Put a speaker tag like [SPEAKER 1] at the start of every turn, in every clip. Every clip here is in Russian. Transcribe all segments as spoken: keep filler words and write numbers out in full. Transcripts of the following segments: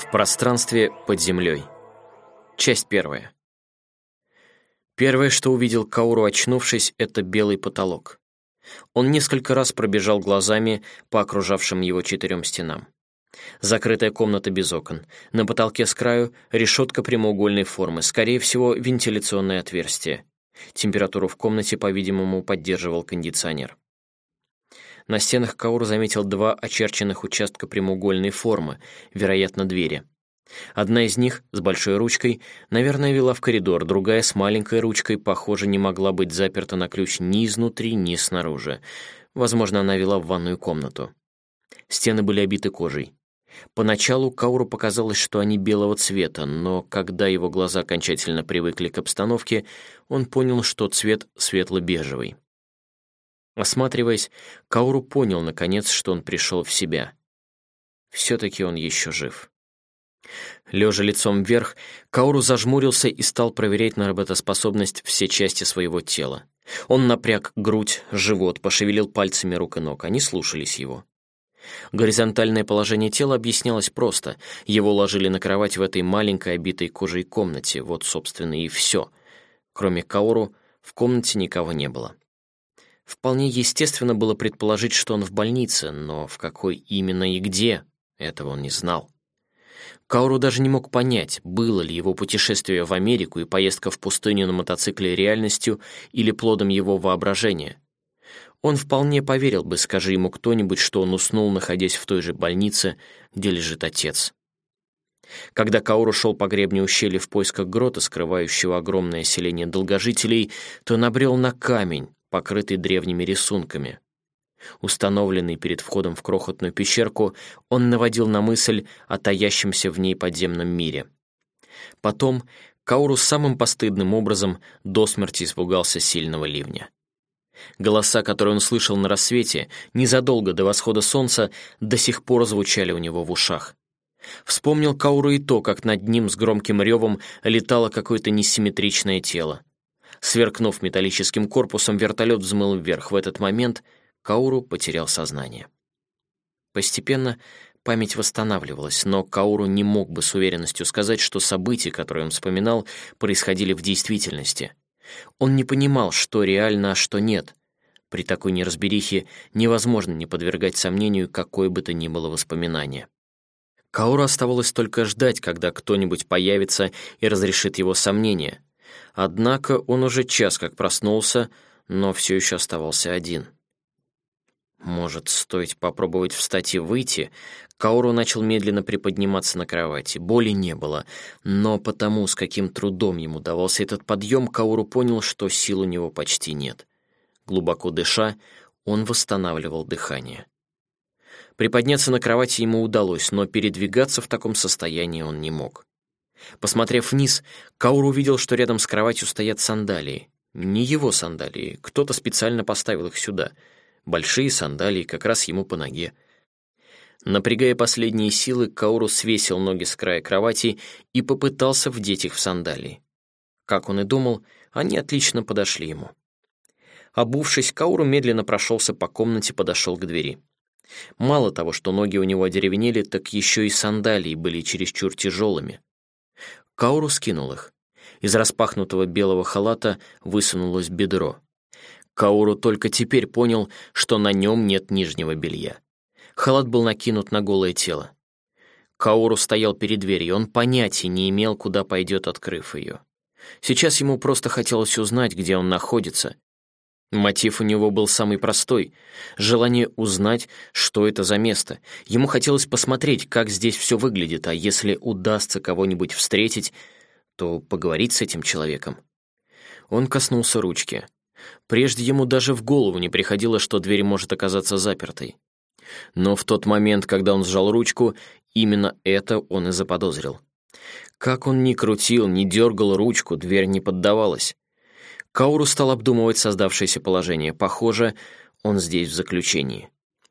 [SPEAKER 1] В пространстве под землей. Часть первая. Первое, что увидел Каору, очнувшись, это белый потолок. Он несколько раз пробежал глазами по окружавшим его четырем стенам. Закрытая комната без окон. На потолке с краю решетка прямоугольной формы, скорее всего, вентиляционное отверстие. Температуру в комнате, по-видимому, поддерживал кондиционер. На стенах Каору заметил два очерченных участка прямоугольной формы, вероятно, двери. Одна из них, с большой ручкой, наверное, вела в коридор, другая с маленькой ручкой, похоже, не могла быть заперта на ключ ни изнутри, ни снаружи. Возможно, она вела в ванную комнату. Стены были обиты кожей. Поначалу Каору показалось, что они белого цвета, но когда его глаза окончательно привыкли к обстановке, он понял, что цвет светло-бежевый. Осматриваясь, Каору понял, наконец, что он пришел в себя. Все-таки он еще жив. Лежа лицом вверх, Каору зажмурился и стал проверять на работоспособность все части своего тела. Он напряг грудь, живот, пошевелил пальцами рук и ног. Они слушались его. Горизонтальное положение тела объяснялось просто. Его ложили на кровать в этой маленькой обитой кожей комнате. Вот, собственно, и все. Кроме Каору, в комнате никого не было. Вполне естественно было предположить, что он в больнице, но в какой именно и где, этого он не знал. Каору даже не мог понять, было ли его путешествие в Америку и поездка в пустыню на мотоцикле реальностью или плодом его воображения. Он вполне поверил бы, скажи ему кто-нибудь, что он уснул, находясь в той же больнице, где лежит отец. Когда Каору шел по гребню ущелья в поисках грота, скрывающего огромное селение долгожителей, то набрел на камень, покрытый древними рисунками. Установленный перед входом в крохотную пещерку, он наводил на мысль о таящемся в ней подземном мире. Потом Каору самым постыдным образом до смерти испугался сильного ливня. Голоса, которые он слышал на рассвете, незадолго до восхода солнца, до сих пор звучали у него в ушах. Вспомнил Каору и то, как над ним с громким ревом летало какое-то несимметричное тело. Сверкнув металлическим корпусом, вертолет взмыл вверх. В этот момент Каору потерял сознание. Постепенно память восстанавливалась, но Каору не мог бы с уверенностью сказать, что события, которые он вспоминал, происходили в действительности. Он не понимал, что реально, а что нет. При такой неразберихе невозможно не подвергать сомнению какое бы то ни было воспоминание. Каору оставалось только ждать, когда кто-нибудь появится и разрешит его сомнения. Однако он уже час как проснулся, но все еще оставался один. Может, стоит попробовать встать и выйти? Каору начал медленно приподниматься на кровати. Боли не было, но потому, с каким трудом ему давался этот подъем, Каору понял, что сил у него почти нет. Глубоко дыша, он восстанавливал дыхание. Приподняться на кровати ему удалось, но передвигаться в таком состоянии он не мог. Посмотрев вниз, Каору увидел, что рядом с кроватью стоят сандалии. Не его сандалии, кто-то специально поставил их сюда. Большие сандалии, как раз ему по ноге. Напрягая последние силы, Каору свесил ноги с края кровати и попытался вдеть их в сандалии. Как он и думал, они отлично подошли ему. Обувшись, Каору медленно прошелся по комнате, подошел к двери. Мало того, что ноги у него одеревенели, так еще и сандалии были чересчур тяжелыми. Каору скинул их. Из распахнутого белого халата высунулось бедро. Каору только теперь понял, что на нем нет нижнего белья. Халат был накинут на голое тело. Каору стоял перед дверью, он понятия не имел, куда пойдет, открыв ее. Сейчас ему просто хотелось узнать, где он находится. Мотив у него был самый простой — желание узнать, что это за место. Ему хотелось посмотреть, как здесь все выглядит, а если удастся кого-нибудь встретить, то поговорить с этим человеком. Он коснулся ручки. Прежде ему даже в голову не приходило, что дверь может оказаться запертой. Но в тот момент, когда он сжал ручку, именно это он и заподозрил. Как он ни крутил, ни дергал ручку, дверь не поддавалась. Каору стал обдумывать создавшееся положение. Похоже, он здесь в заключении.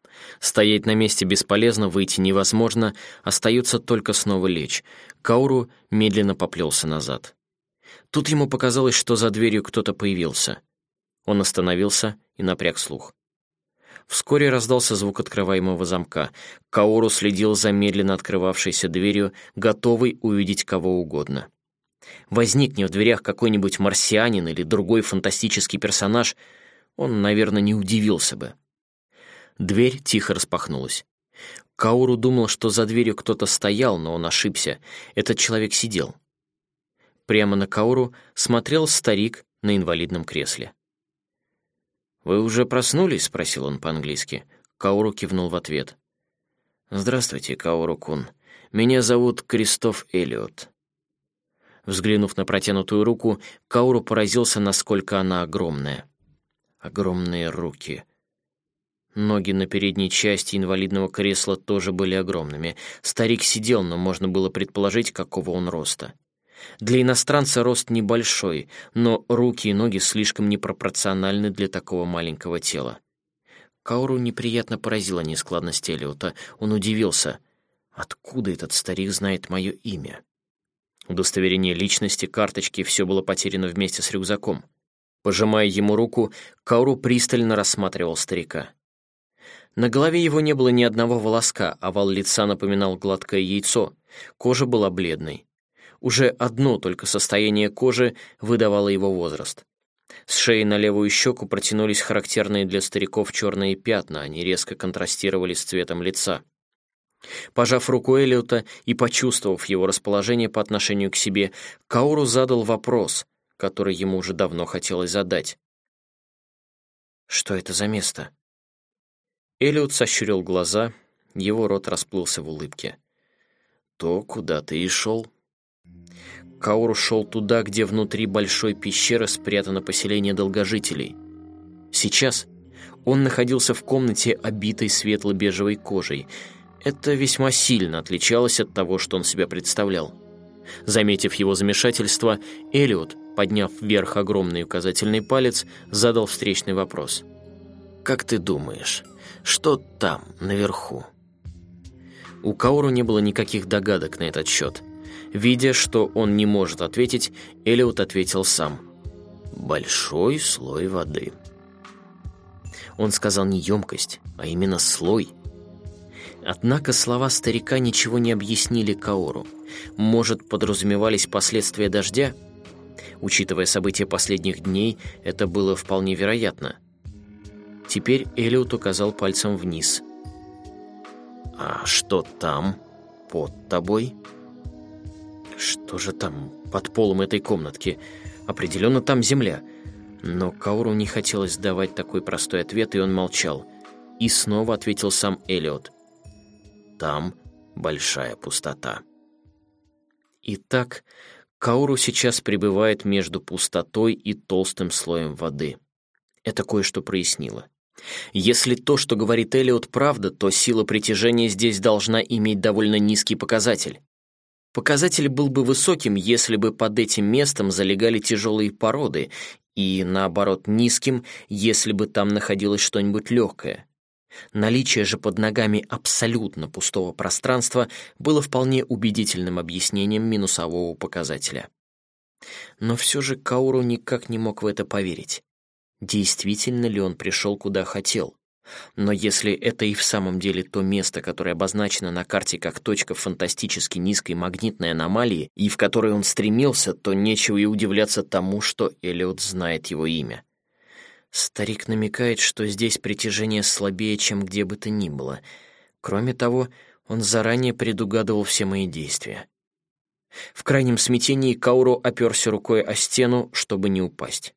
[SPEAKER 1] Стоять на месте бесполезно, выйти невозможно, остается только снова лечь. Каору медленно поплелся назад. Тут ему показалось, что за дверью кто-то появился. Он остановился и напряг слух. Вскоре раздался звук открываемого замка. Каору следил за медленно открывавшейся дверью, готовый увидеть кого угодно. Возникни в дверях какой-нибудь марсианин или другой фантастический персонаж, он, наверное, не удивился бы. Дверь тихо распахнулась. Каору думал, что за дверью кто-то стоял, но он ошибся. Этот человек сидел. Прямо на Каору смотрел старик на инвалидном кресле. «Вы уже проснулись?» — спросил он по-английски. Каору кивнул в ответ. «Здравствуйте, Каору-кун. Меня зовут Кристоф Эллиот». Взглянув на протянутую руку, Каору поразился, насколько она огромная. Огромные руки. Ноги на передней части инвалидного кресла тоже были огромными. Старик сидел, но можно было предположить, какого он роста. Для иностранца рост небольшой, но руки и ноги слишком непропорциональны для такого маленького тела. Каору неприятно поразила нескладность Эллиота. Он удивился. Откуда этот старик знает мое имя? Удостоверение личности, карточки — все было потеряно вместе с рюкзаком. Пожимая ему руку, Каору пристально рассматривал старика. На голове его не было ни одного волоска, овал лица напоминал гладкое яйцо, кожа была бледной. Уже одно только состояние кожи выдавало его возраст. С шеи на левую щеку протянулись характерные для стариков черные пятна, они резко контрастировали с цветом лица. Пожав руку Эллиота и почувствовав его расположение по отношению к себе, Каору задал вопрос, который ему уже давно хотелось задать. «Что это за место?» Эллиот сощурил глаза, его рот расплылся в улыбке. «То, куда ты и шел». Каору шел туда, где внутри большой пещеры спрятано поселение долгожителей. Сейчас он находился в комнате, обитой светло-бежевой кожей. Это весьма сильно отличалось от того, что он себя представлял. Заметив его замешательство, Эллиот, подняв вверх огромный указательный палец, задал встречный вопрос. «Как ты думаешь, что там, наверху?» У Каору не было никаких догадок на этот счет. Видя, что он не может ответить, Эллиот ответил сам. «Большой слой воды». Он сказал не емкость, а именно слой. Однако слова старика ничего не объяснили Каору. Может, подразумевались последствия дождя? Учитывая события последних дней, это было вполне вероятно. Теперь Эллиот указал пальцем вниз. «А что там, под тобой?» «Что же там, под полом этой комнатки? Определенно там земля». Но Каору не хотелось давать такой простой ответ, и он молчал. И снова ответил сам Эллиот. «Там большая пустота». Итак, Каору сейчас пребывает между пустотой и толстым слоем воды. Это кое-что прояснило. Если то, что говорит Эллиот, правда, то сила притяжения здесь должна иметь довольно низкий показатель. Показатель был бы высоким, если бы под этим местом залегали тяжелые породы, и, наоборот, низким, если бы там находилось что-нибудь легкое. Наличие же под ногами абсолютно пустого пространства было вполне убедительным объяснением минусового показателя. Но все же Каору никак не мог в это поверить. Действительно ли он пришел куда хотел? Но если это и в самом деле то место, которое обозначено на карте как точка фантастически низкой магнитной аномалии, и в которой он стремился, то нечего и удивляться тому, что Эллиот знает его имя. Старик намекает, что здесь притяжение слабее, чем где бы то ни было. Кроме того, он заранее предугадывал все мои действия. В крайнем смятении Каору оперся рукой о стену, чтобы не упасть.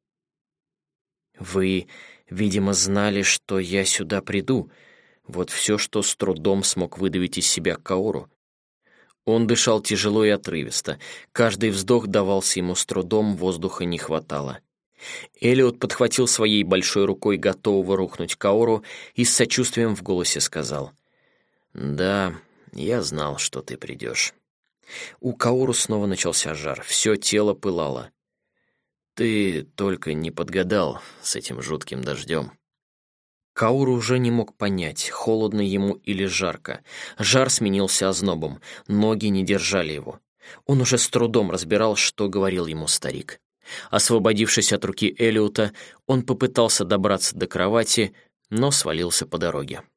[SPEAKER 1] «Вы, видимо, знали, что я сюда приду». Вот все, что с трудом смог выдавить из себя Каору. Он дышал тяжело и отрывисто. Каждый вздох давался ему с трудом, воздуха не хватало. Эллиот подхватил своей большой рукой готового рухнуть Каору и с сочувствием в голосе сказал: «Да, я знал, что ты придешь». У Каору снова начался жар, все тело пылало. «Ты только не подгадал с этим жутким дождем». Каору уже не мог понять, холодно ему или жарко. Жар сменился ознобом, ноги не держали его. Он уже с трудом разбирал, что говорил ему старик. Освободившись от руки Эллиота, он попытался добраться до кровати, но свалился по дороге.